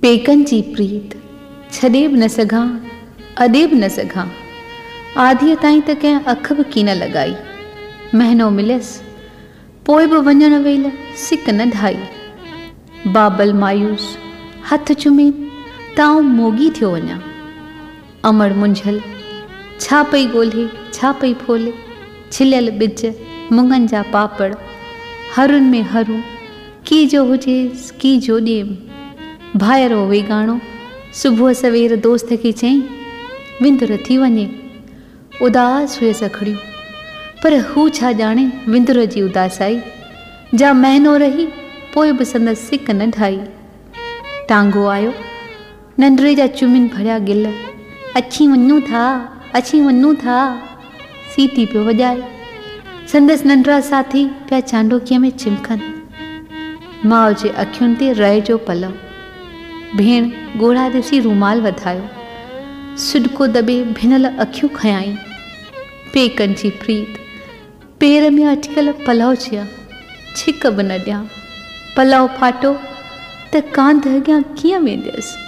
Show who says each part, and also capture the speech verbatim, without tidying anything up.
Speaker 1: Pecan जी प्रीत छॾे बि न सघां, अॾे बि न सघां। आधीअ ताईं त कंहिं अख बि कीन लॻाई। महीनो मिलियसि, पोइ बि वञण वेल सिक न ढाई। बाबल मायूस हथ चुमे ताऊं मोगी थियो वञा। अमड़ मुंझल छा पई ॻोल्हे, छा पई फोले। छिलियल ॿिज, मुङनि जा पापड़, हरुनि में हरू, की जो हुजेसि की जो ॾेम। भाइरो वेगाणो सुबुह सवेर दोस्त खे चई विंदुर थी वञे। उदास हुयसि अखड़ियूं, पर हू छा ॼाणे विंदुर जी उदासाई। जा महीनो रही पोइ बि संदसि सिक न ढाई। टांगो आयो, नंढड़े जा चुमिन भरिया गिल। अची वञूं था, अची वञूं था, सीटी पियो वॼाए। संदसि नंढड़ा साथी पिया चांडोकीअ में चिमकनि। माउ जे अखियुनि ते रए जो पलव। भेण ॻोढ़ा ॾिसी रूमाल वधायो। सुॾको दॿे भिनल अखियूं खयाई। पेकन जी प्रीत पेर में अटकल पलव चया, छिक बि न ॾियां। पलव फाटो त कांध अॻियां कीअं वेंदसि।